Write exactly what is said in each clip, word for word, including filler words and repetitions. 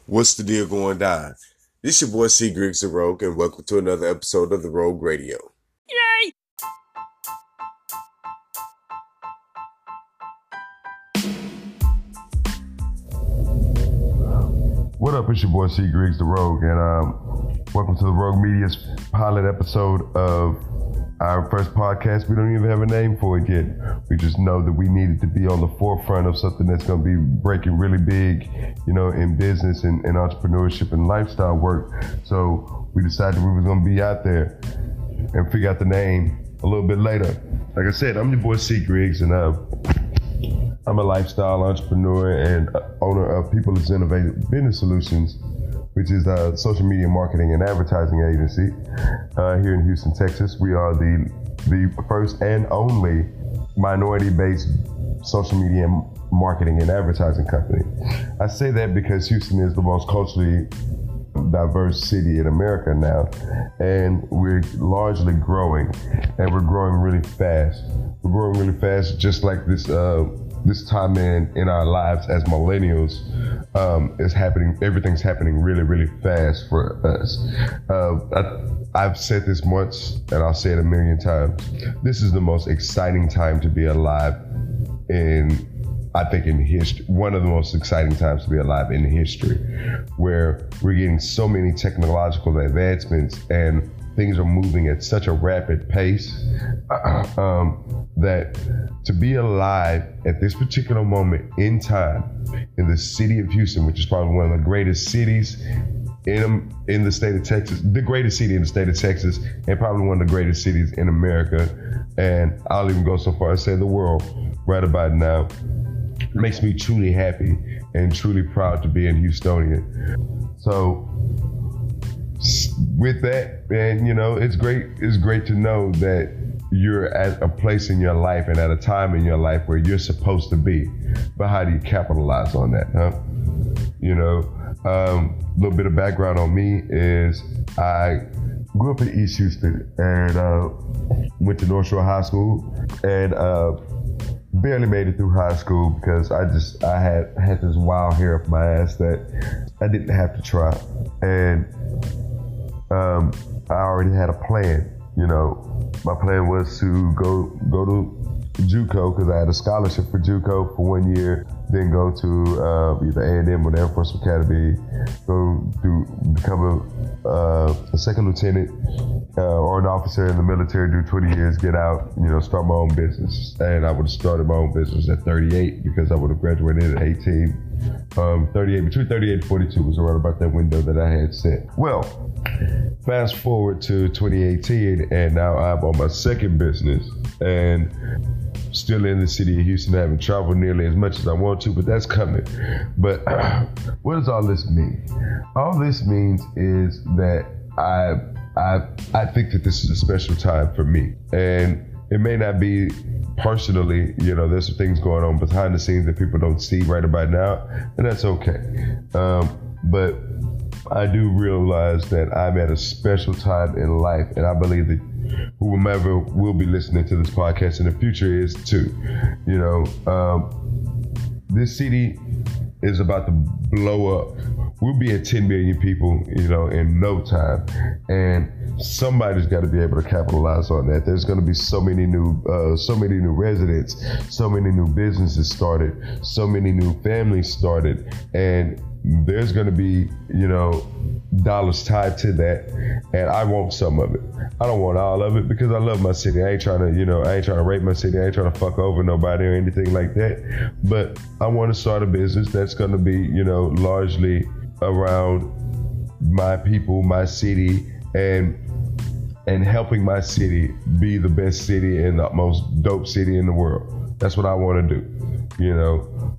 What's the deal going down? This your boy C. Griggs the Rogue, and welcome to another episode of The Rogue Radio. Yay! What up, it's your boy C. Griggs the Rogue, and um, welcome to the Rogue Media's pilot episode of our first podcast. We don't even have a name for it yet. We just know that we needed to be on the forefront of something that's going to be breaking really big, you know, in business and, and entrepreneurship and lifestyle work. So we decided we was going to be out there and figure out the name a little bit later. Like I said, I'm your boy C. Griggs, and uh, I'm a lifestyle entrepreneur and owner of People's Innovative Business Solutions, which is a social media marketing and advertising agency uh, here in Houston, Texas. We are the the first and only minority-based social media marketing and advertising company. I say that because Houston is the most culturally diverse city in America now, and we're largely growing, and we're growing really fast. We're growing really fast, just like this uh, this time in in our lives as millennials. Um, is happening. Everything's happening really, really fast for us. Uh, I, I've said this once, and I'll say it a million times. This is the most exciting time to be alive in, I think, in history. One of the most exciting times to be alive in history, where we're getting so many technological advancements and things are moving at such a rapid pace um, that to be alive at this particular moment in time in the city of Houston, which is probably one of the greatest cities in in the state of Texas, the greatest city in the state of Texas, and probably one of the greatest cities in America, and I'll even go so far as say the world right about now, makes me truly happy and truly proud to be in Houstonian. So with that, man, you know, it's great. It's great to know that you're at a place in your life and at a time in your life where you're supposed to be. But how do you capitalize on that, huh? You know, a um, little bit of background on me is I grew up in East Houston and uh, went to North Shore High School and uh, barely made it through high school because I just, I had, had this wild hair up my ass that I didn't have to try. And Um, I already had a plan, you know. My plan was to go go to JUCO because I had a scholarship for JUCO for one year, then go to uh, either A and M or the Air Force Academy, go to become a, uh, a second lieutenant uh, or an officer in the military, do twenty years, get out, you know, start my own business. And I would have started my own business at thirty-eight because I would have graduated at eighteen. Um, thirty-eight, between thirty-eight and forty-two was around about that window that I had set. Well, fast forward to twenty eighteen, and now I'm on my second business and still in the city of Houston. I haven't traveled nearly as much as I want to, but that's coming. But what does all this mean? All this means is that I, I, I think that this is a special time for me, and it may not be personally, you know, there's some things going on behind the scenes that people don't see right about now, and that's okay. Um, but I do realize that I'm at a special time in life, and I believe that whomever will be listening to this podcast in the future is too. You know, um, this city is about to blow up. We'll be at ten million people, you know, in no time, and somebody's got to be able to capitalize on that. There's going to be so many new, uh, so many new residents, so many new businesses started, so many new families started, and there's going to be, you know, dollars tied to that, and I want some of it. I don't want all of it because I love my city. I ain't trying to, you know, I ain't trying to rape my city. I ain't trying to fuck over nobody or anything like that. But I want to start a business that's going to be, you know, largely around my people, my city, and and helping my city be the best city and the most dope city in the world. That's what I want to do, you know.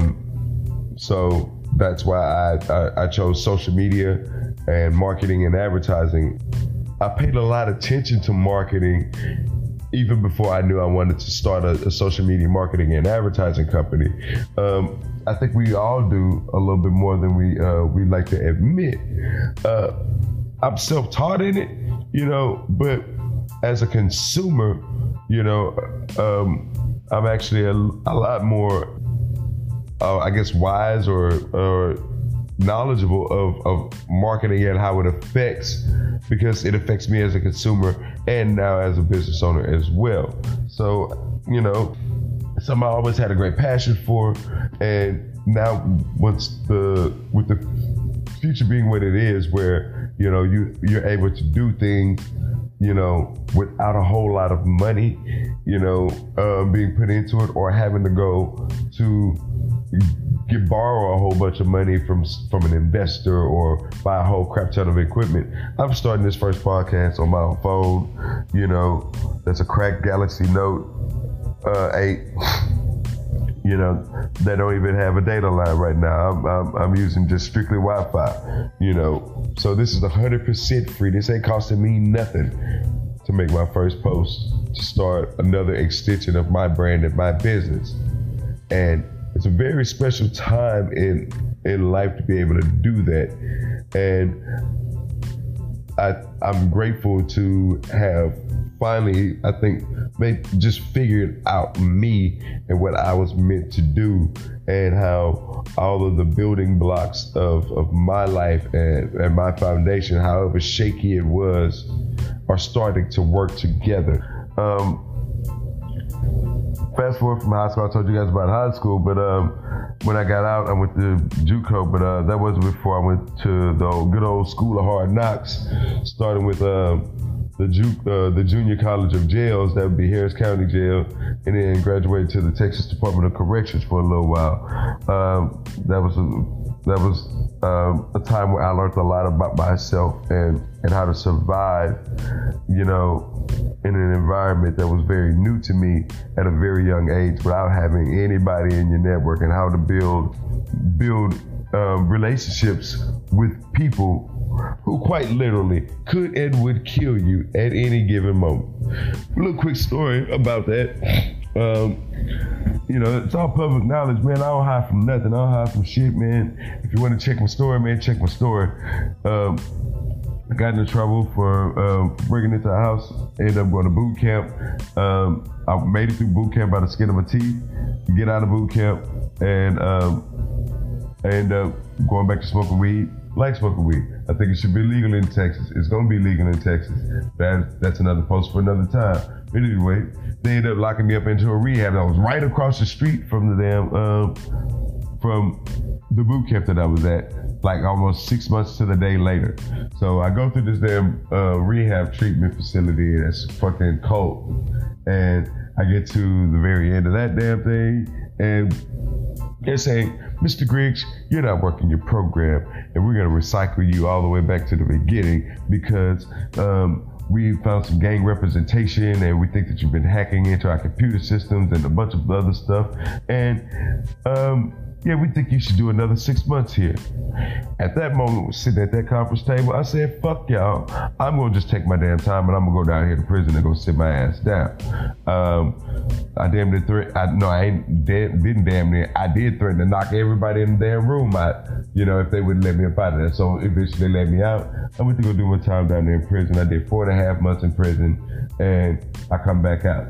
Um, so that's why I, I, I chose social media and marketing and advertising. I paid a lot of attention to marketing even before I knew I wanted to start a, a social media marketing and advertising company. Um, I think we all do a little bit more than we uh, we like to admit. Uh, I'm self-taught in it, you know, but as a consumer, you know, um, I'm actually a, a lot more, uh, I guess, wise or, or knowledgeable of, of marketing and how it affects, because it affects me as a consumer and now as a business owner as well. So, you know, something I always had a great passion for, and now once the with the future being what it is, where you know you you're able to do things, you know, without a whole lot of money, you know, um, being put into it, or having to go to get borrow a whole bunch of money from from an investor or buy a whole crap ton of equipment. I'm starting this first podcast on my own phone. You know, that's a cracked Galaxy Note uh, eight. You know, they don't even have a data line right now. I'm, I'm, I'm using just strictly Wi-Fi, you know. So this is one hundred percent free. This ain't costing me nothing to make my first post, to start another extension of my brand and my business. And it's a very special time in in life to be able to do that. And I, I'm grateful to have finally, I think, made, just figured out me and what I was meant to do, and how all of the building blocks of, of my life and, and my foundation, however shaky it was, are starting to work together. Um, fast forward from high school, I told you guys about high school, but um, when I got out, I went to JUCO, but uh, that wasn't before I went to the old, good old school of hard knocks, starting with uh, the, Ju- uh, the Junior College of Jails, that would be Harris County Jail, and then graduated to the Texas Department of Corrections for a little while. Um, that was a, that was um, a time where I learned a lot about myself and, and how to survive, you know, in an environment that was very new to me at a very young age, without having anybody in your network, and how to build build um, relationships with people who quite literally could and would kill you at any given moment. A little quick story about that. Um, you know, it's all public knowledge, man. I don't hide from nothing. I don't hide from shit, man. If you want to check my story, man, check my story. Um, I got into trouble for um, breaking into a house. Ended up going to boot camp. Um, I made it through boot camp by the skin of my teeth. Get out of boot camp, and um, I ended up going back to smoking weed. Like smoking weed. I think it should be legal in Texas. It's gonna be legal in Texas. That, that's another post for another time. But anyway, they ended up locking me up into a rehab that was right across the street from the damn, um, from the boot camp that I was at, like almost six months to the day later. So I go through this damn uh, rehab treatment facility that's fucking cold. And I get to the very end of that damn thing, and they're saying, Mister Griggs, you're not working your program, and we're going to recycle you all the way back to the beginning, because um, we found some gang representation, and we think that you've been hacking into our computer systems and a bunch of other stuff. And um, yeah, we think you should do another six months here. At that moment, sitting at that conference table, I said, fuck y'all. I'm going to just take my damn time, and I'm going to go down here to prison and go sit my ass down. Um, I damn near threat. I no, I ain't de- didn't damn near. I did threaten to knock everybody in the damn room out, you know, if they wouldn't let me up out of there. So eventually they let me out. I went to go do my time down there in prison. I did four and a half months in prison, and I come back out.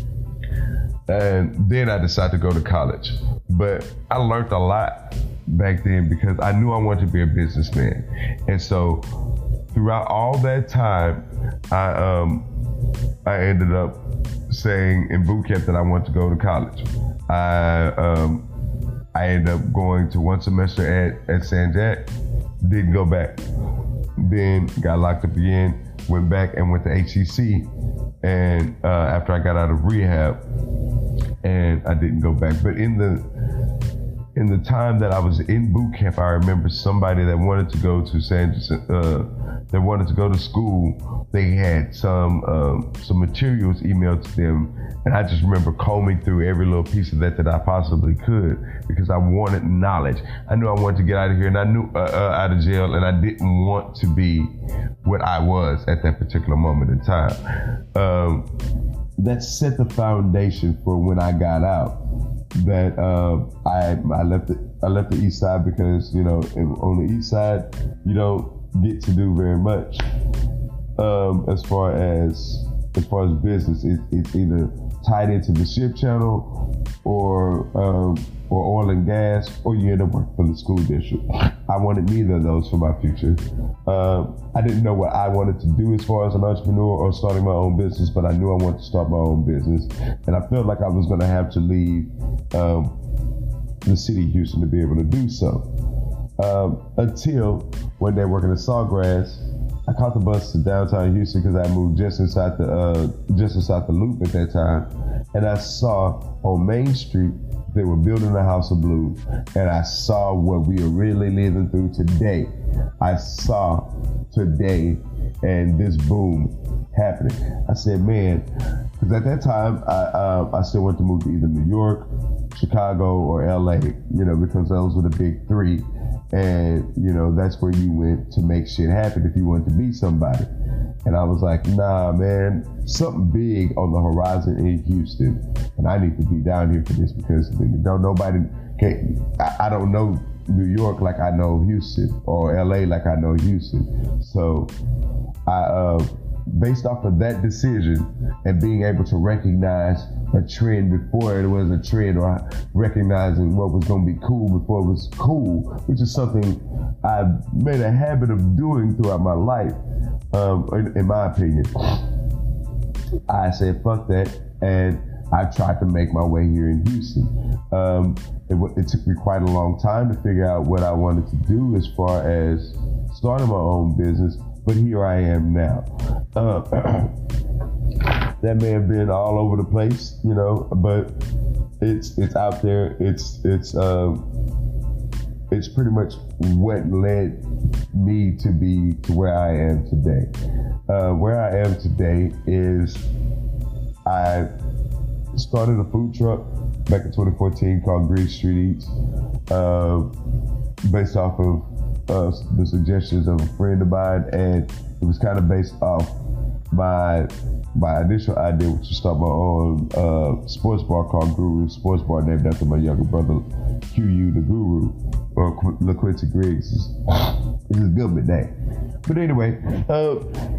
And then I decided to go to college. But I learned a lot back then, because I knew I wanted to be a businessman. And so throughout all that time, I um I ended up saying in boot camp that I wanted to go to college. I um I ended up going to one semester at, at San Jack, didn't go back. Then got locked up again, went back and went to H C C. And uh, after I got out of rehab, and I didn't go back. But in the in the time that I was in boot camp, I remember somebody that wanted to go to San uh, that wanted to go to school. They had some um, some materials emailed to them, and I just remember combing through every little piece of that that I possibly could, because I wanted knowledge. I knew I wanted to get out of here, and I knew uh, uh, out of jail, and I didn't want to be what I was at that particular moment in time. Um, that set the foundation for when I got out. That uh, I I left the I left the East Side because, you know, in, on the East Side you don't get to do very much um, as far as as far as business. It, it's either tied into the ship channel or um, or oil and gas, or you end up working for the school district. I wanted neither of those for my future. Um, I didn't know what I wanted to do as far as an entrepreneur or starting my own business, but I knew I wanted to start my own business. And I felt like I was going to have to leave um, the city of Houston to be able to do so. Um, until one day working at Sawgrass, I caught the bus to downtown Houston because I moved just inside the uh, just inside the Loop at that time, and I saw on Main Street they were building a House of Blues, and I saw what we are really living through today. I saw today and this boom happening. I said, man, because at that time I uh, I still wanted to move to either New York, Chicago, or L A, you know, because those were the big three. And, you know, that's where you went to make shit happen if you wanted to be somebody. And I was like, nah, man, something big on the horizon in Houston. And I need to be down here for this because don't nobody, can I, I don't know New York like I know Houston or L A like I know Houston. So I, uh, based off of that decision and being able to recognize a trend before it was a trend, or recognizing what was going to be cool before it was cool, which is something I've made a habit of doing throughout my life, um, in, in my opinion. I said, fuck that, and I tried to make my way here in Houston. Um, it, it took me quite a long time to figure out what I wanted to do as far as starting my own business, but here I am now. Uh, that may have been all over the place, you know, but it's it's out there. It's it's uh, it's pretty much what led me to be to where I am today. Uh, where I am today is I started a food truck back in twenty fourteen called Green Street Eats, uh, based off of uh, the suggestions of a friend of mine, and it was kind of based off my my initial idea, which was to start my own uh, sports bar called Guru Sports Bar, named after my younger brother, Q U the Guru, or LaQuincy Griggs. It's his government name. But anyway, uh,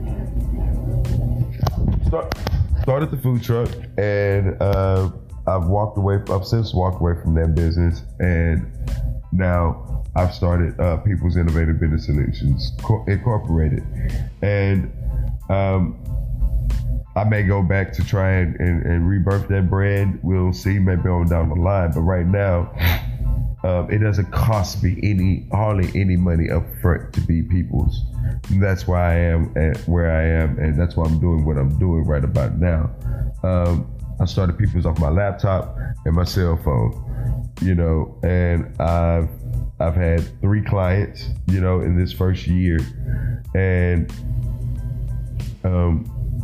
start, started the food truck, and uh, I've walked away, I've since walked away from that business, and now I've started uh, People's Innovative Business Solutions Incorporated. And um, I may go back to try and, and, and rebirth that brand. We'll see, maybe on down the line. But right now, um, it doesn't cost me any, hardly any money up front to be People's. And that's why I am at where I am, and that's why I'm doing what I'm doing right about now. Um, I started People's off my laptop and my cell phone, you know, and I've I've had three clients, you know, in this first year, and um,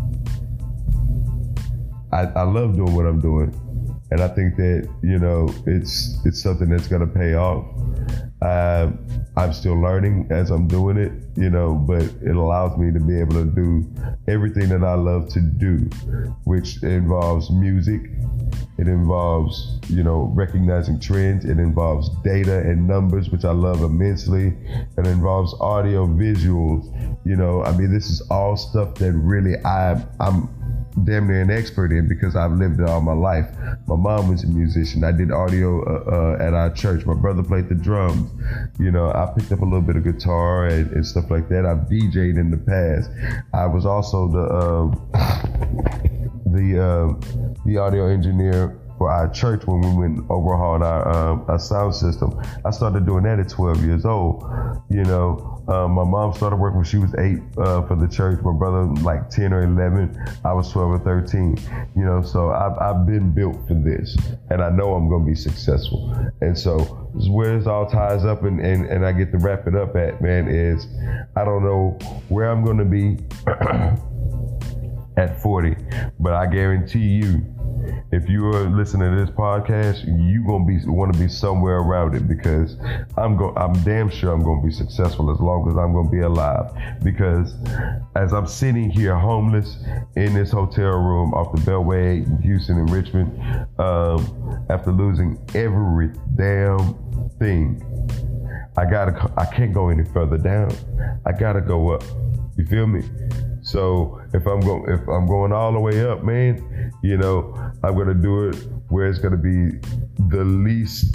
I, I love doing what I'm doing, and I think that, you know, it's it's something that's gonna pay off. Uh, I'm still learning as I'm doing it, you know, but it allows me to be able to do everything that I love to do, which involves music. It involves, you know, recognizing trends. It involves data and numbers, which I love immensely. It involves audio, visuals. You know, I mean, this is all stuff that really I, I'm damn near an expert in because I've lived it all my life. My mom was a musician. I did audio uh, uh, at our church. My brother played the drums. You know, I picked up a little bit of guitar and, and stuff like that. I've D J'd in the past. I was also the uh, the uh, the audio engineer for our church when we went and overhauled our um, our sound system. I started doing that at twelve years old. You know, um, my mom started working when she was eight uh, for the church. My brother like ten or eleven. I was twelve or thirteen. You know, so I've I've been built for this, and I know I'm gonna be successful. And so where this all ties up, and, and and I get to wrap it up at, man, is I don't know where I'm gonna be at forty, but I guarantee you, if you are listening to this podcast, you gonna be want to be somewhere around it, because I'm go I'm damn sure I'm gonna be successful as long as I'm gonna be alive. Because as I'm sitting here homeless in this hotel room off the Beltway in Houston and Richmond, um, after losing every damn thing, I gotta I can't go any further down. I gotta go up. You feel me? So if I'm going, if I'm going all the way up, man, you know, I'm gonna do it where it's gonna be the least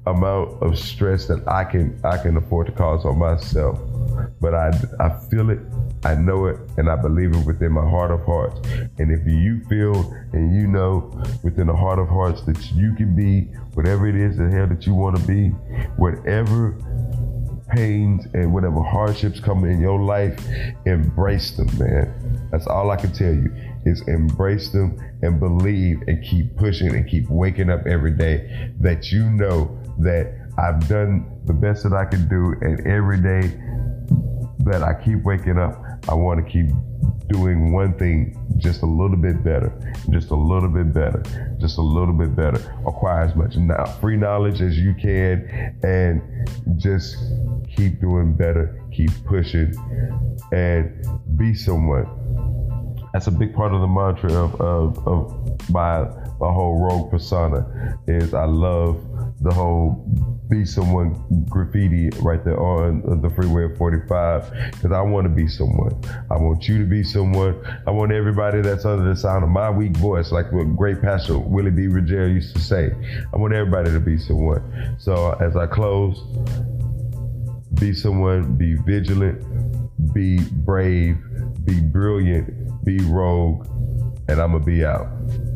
amount of stress that I can I can afford to cause on myself. But I, I feel it, I know it, and I believe it within my heart of hearts. And if you feel and you know within the heart of hearts that you can be whatever it is the hell that you want to be, whatever pains and whatever hardships come in your life, embrace them, man. That's all I can tell you, is embrace them and believe and keep pushing and keep waking up every day that you know that I've done the best that I can do, and every day that I keep waking up, I want to keep doing one thing just a little bit better, just a little bit better, just a little bit better. Acquire as much now free knowledge as you can, and just keep doing better, keep pushing, and be someone. That's a big part of the mantra of, of, of my my whole rogue persona. Is I love the whole be someone graffiti right there on the freeway of forty-five, because I want to be someone. I want you to be someone. I want everybody that's under the sound of my weak voice, like what great pastor Willie B. Rogero used to say, I want everybody to be someone. So as I close, be someone, be vigilant, be brave, be brilliant, be rogue, and I'm gonna be out.